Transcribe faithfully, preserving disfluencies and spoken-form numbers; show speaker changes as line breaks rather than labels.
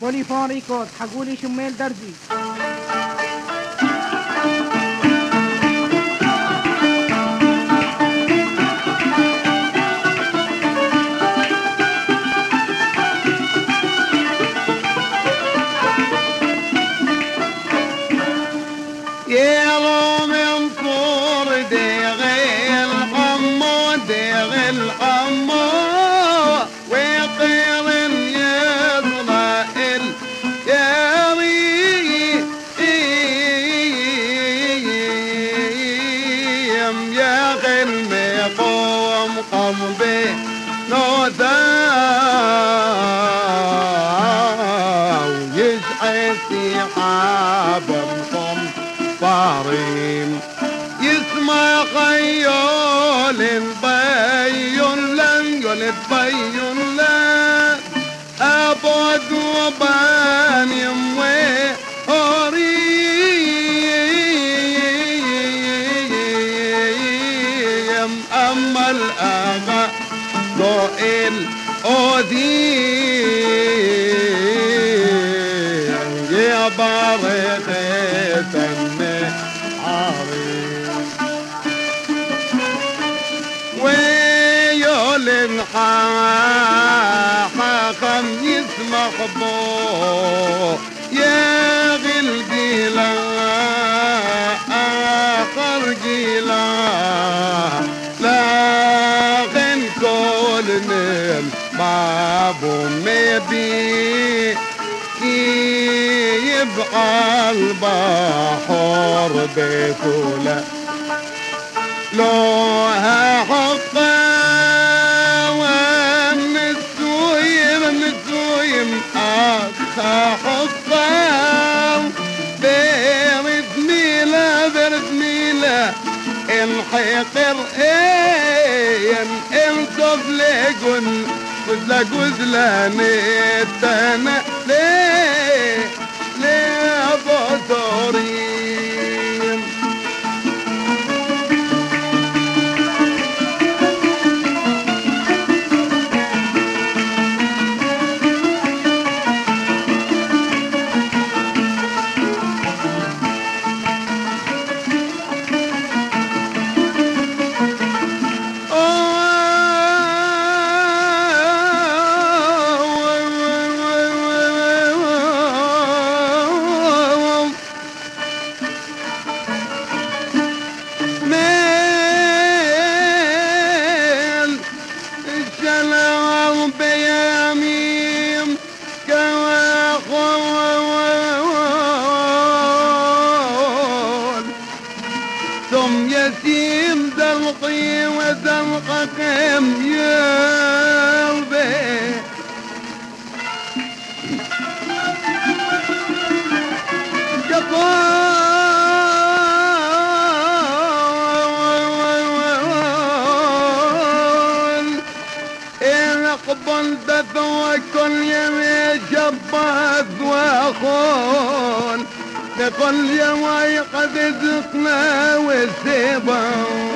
بوليفون ريكورد حقولي شميل درزي.
يسمع خيول بيون لن يولد بيون لن أبد وبان يموي هوريم أما الأغا ضوئل أودي يا بارخ تنمي عاري ويولن حاخم يسمح بو يا غل جيلا آخر جيلا لاغن كل نم بابو مبي يبقى البحر بثولة لو حقا ونسويم نسويم أخا حقا برد ميلا برد ميلا الحقر ايم انصف لقن وزلا وزلا نتنا ليه ليه بطرين يتيم دلقي ودلقكم يلبي قبل إن قبلت وكل يمي جبت وخون لكل يوم قد ذقنا والسبا